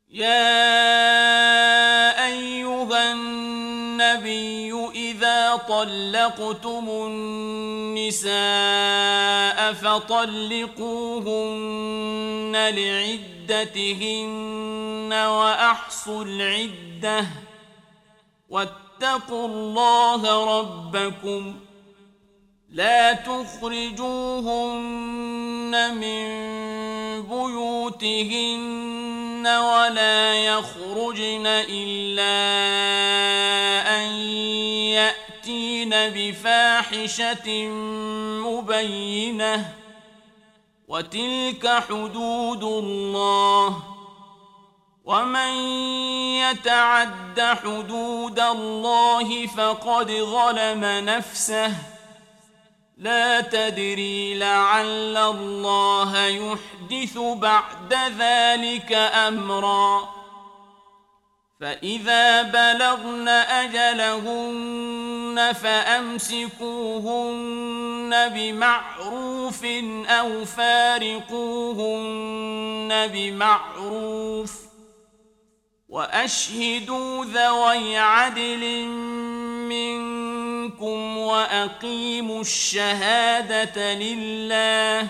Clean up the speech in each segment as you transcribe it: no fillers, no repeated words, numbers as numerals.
يا أيها النبي إذا طلقتم النساء فطلقوهن لعدتهن وأحصوا العدة واتقوا الله ربكم لا تخرجوهن من بيوتهن ولا يخرجن إلا أن يأتين بفاحشة مبينة وتلك حدود الله ومن يتعد حدود الله فقد ظلم نفسه لا تدري لعل الله يحدث بعد ذلك أمرا فإذا بلغن أجلهن فأمسكوهن بمعروف أو فارقوهن بمعروف وأشهدوا ذوي عدل منكم وأقيموا الشهادة لله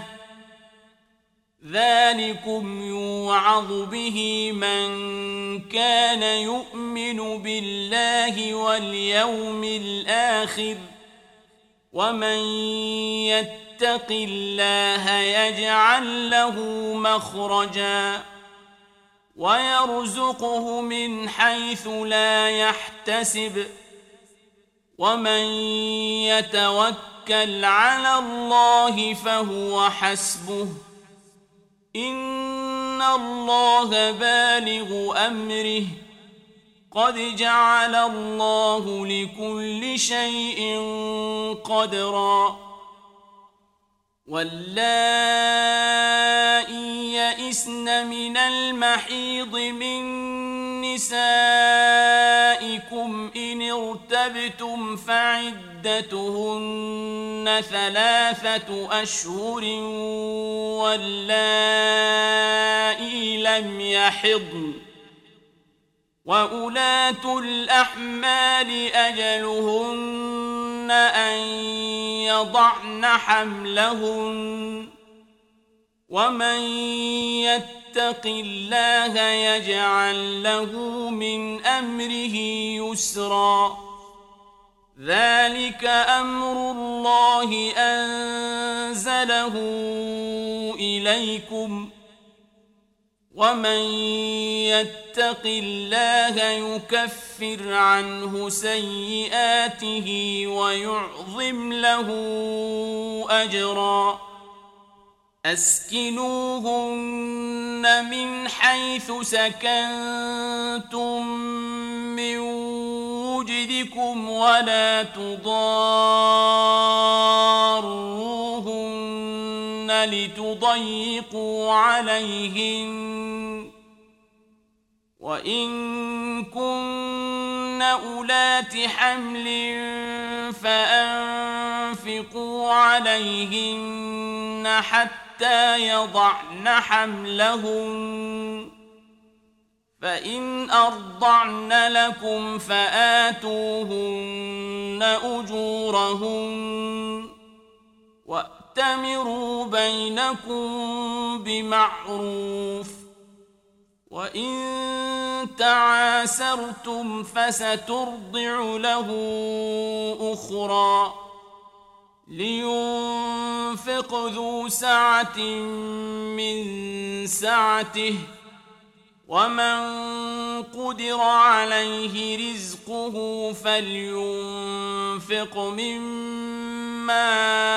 ذلكم يوعظ به من كان يؤمن بالله واليوم الآخر ومن يتق الله يجعل له مخرجا ويرزقه من حيث لا يحتسب ومن يتوكل على الله فهو حسبه إن الله بالغ أمره قد جعل الله لكل شيء قدرا واللائي يئسن من المحيض من نسائكم إن ارتبتم فعدتهن 3 أشهر واللائي لم يحضن وأولاة الأحمال أجلهن أن يضعن حملهن ومن يتق الله يجعل له من أمره يسرا ذلك أمر الله أنزله إليكم ومن يتق الله يكفر عنه سيئاته ويعظم له أجرا أسكنوهن من حيث سكنتم من وجدكم ولا تضاروهن لتضيقوا عليهن وإن كن أولات حمل فأنفقوا عليهن حتى يضعن حملهن فإن أرضعن لكم فآتوهن أجورهن وأتمروا بينكم بمعروف وإن تعاسرتم فسترضع له أخرى لينفق ذو سعة من سعته ومن قدر عليه رزقه فلينفق مما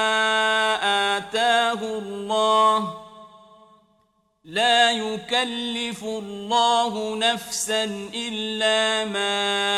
آتاه الله لا يكلف الله نفسا إلا ما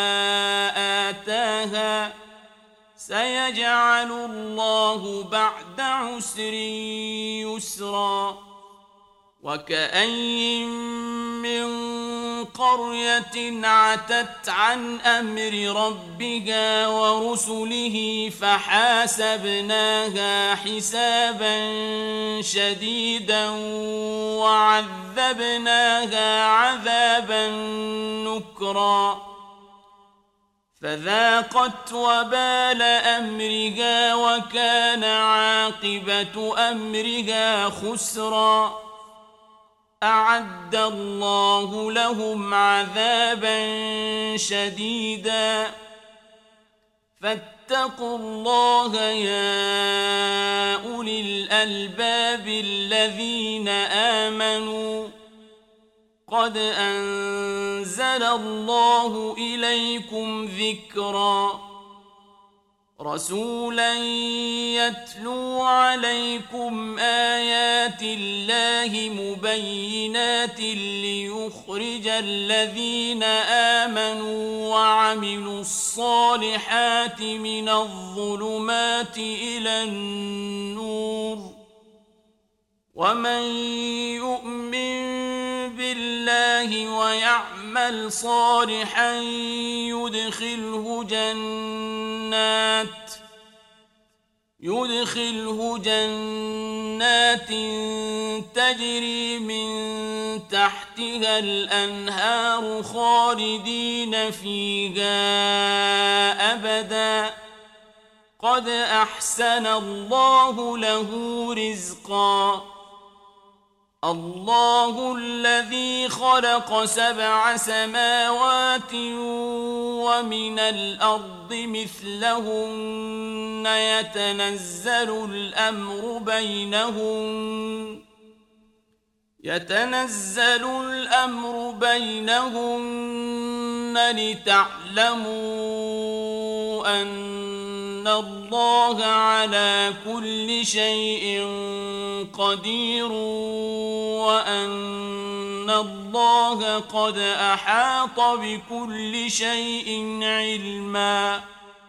آتاها سيجعل الله بعد عسر يسرا وكأين من قرية عتت عن أمر ربها ورسله فحاسبناها حسابا شديدا وعذبناها عذابا نكرا فذاقت وبال أمرها وكان عاقبة أمرها خسرا أعد الله لهم عذابا شديدا فاتقوا الله يا أولي الألباب الذين آمنوا قد أنزل الله إليكم ذكرا رسولا يتلو عليكم آيات الله مبينات ليخرج الذين آمنوا وعملوا الصالحات من الظلمات إلى النور ومن يؤمن بالله ويعمل صالحا يدخله جنات تجري من تحتها الأنهار خالدين فيها أبدا قد أحسن الله له رزقا الله الذي خلق 7 سماوات ومن الأرض مثلهن يتنزل الأمر بينهن لتعلموا أن الله على كل شيء قدير وأن الله قد أحاط بكل شيء علما